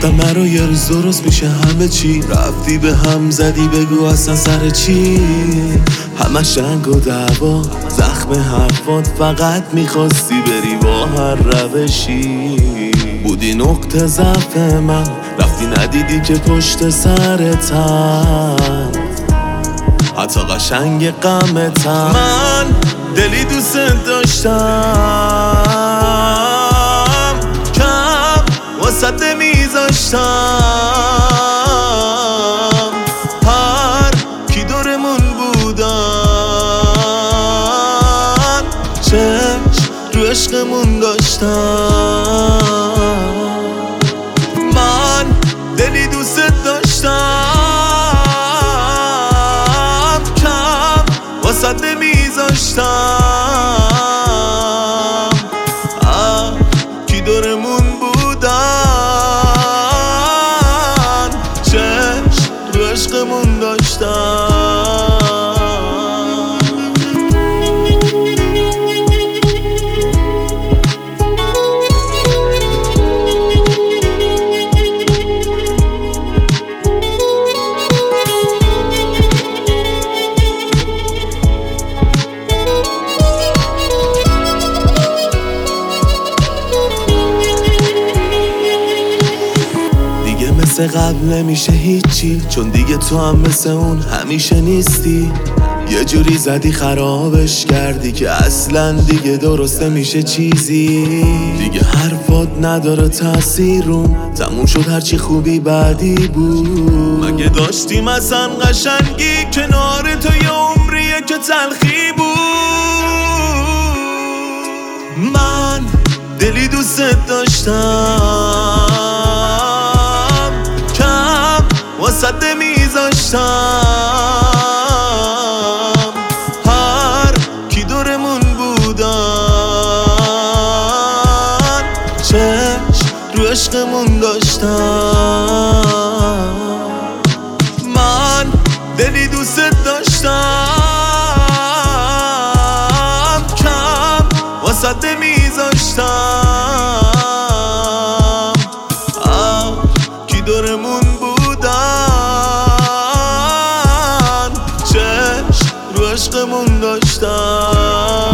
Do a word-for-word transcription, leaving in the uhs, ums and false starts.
همه رو یه روز درست میشه همه چی. رفتی به هم زدی بگو اصلا سر چی. همه شنگ و دعوا زخم حرفات، فقط میخواستی بری با هر روشی. بودی نقطه ضعف من، رفتی ندیدی که پشت سرتم حتی قشنگ غمتم. من دلی دوست داشتم، کم واسط نمیذاشتم. هر کی دورمون بودن چشم رو عشقمون داشتم. من دلی دوست داشتم، کم واسط نمیذاشتم. آه کی دورمون بودن چشم رو عشقمون داشتم. مثل قبل نمیشه هیچی، چون دیگه تو هم مثل اون همیشه نیستی. یه جوری زدی خرابش کردی که اصلا دیگه درست نمیشه چیزی. دیگه حرفات نداره تأثیرم، تموم شد هرچی خوبی بعدی بود. مگه داشتیم اصلا قشنگی کنار تو، یه عمریه که تلخی بود. من دلی دوست داشتم، واسط نمیذاشتم. هر کی دورمون بودن چشم رو عشقمون داشتم. من دلی دوست داشتم، کم واسط نمیذاشتم. آه کی دورمون عشقمون داشتم.